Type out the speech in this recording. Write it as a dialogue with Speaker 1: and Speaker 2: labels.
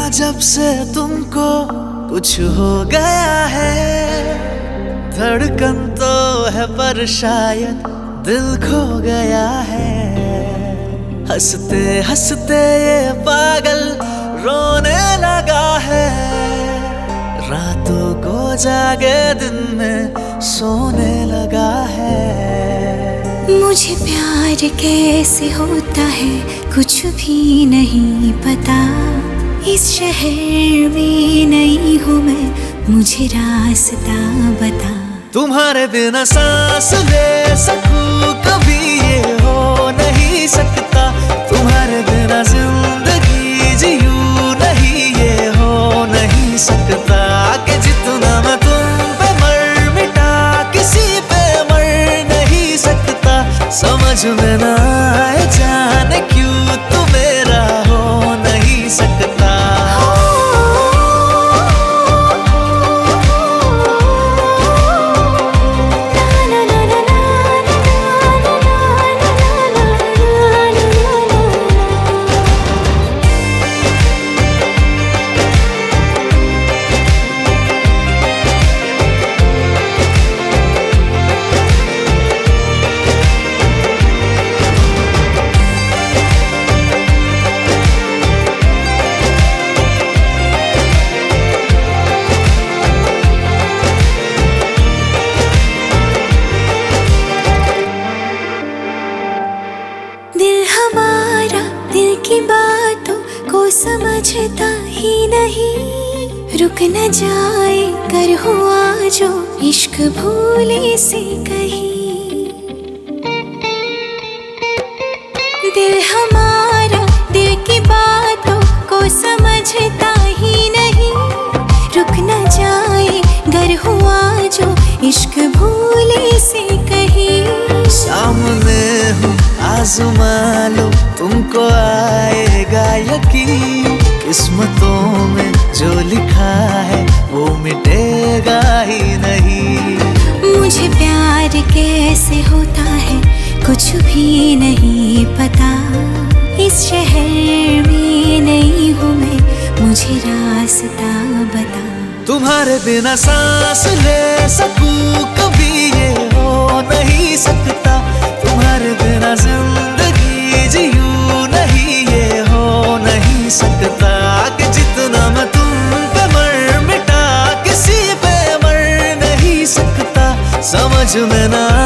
Speaker 1: जब से तुमको कुछ हो गया है, धड़कन तो है पर शायद दिल खो गया है। हंसते हंसते ये पागल रोने लगा है, रातों को जागे दिन में सोने लगा है।
Speaker 2: मुझे प्यार कैसे होता है कुछ भी नहीं पता, इस शहर में नहीं हूँ मैं, मुझे रास्ता बता।
Speaker 1: तुम्हारे बिना सांस ले सकूं कभी ये हो नहीं सकता, तुम्हारे बिना जिंदगी जीऊं नहीं ये हो नहीं सकता। कि जितना मैं तुम पे मर मिटा किसी पे मर नहीं सकता, समझ में ना आए जाने क्यों तू मेरा हो नहीं सकता।
Speaker 2: दिल की बातों को समझता ही नहीं, रुक न जाए कर हुआ जो इश्क भूले से कहीं। दिल हमारा दिल की बातों को समझता ही नहीं, रुक न जाए गर हुआ जो इश्क भूले से कहीं।
Speaker 1: सामने हूँ आज़मा लो तुमको आएगा यकीन, किस्मतों में जो लिखा है वो मिटेगा ही नहीं।
Speaker 2: मुझे प्यार कैसे होता है कुछ भी नहीं पता, इस शहर में नहीं हूँ मैं, मुझे रास्ता बता।
Speaker 1: तुम्हारे बिना सांस ले सकूं कभी ये हो नहीं सकता, तुम्हारे बिना जिंदगी जीऊं नहीं ये हो नहीं सकता। कि जितना मैं तुम पे मर मिटा किसी पे मर नहीं सकता, समझ में ना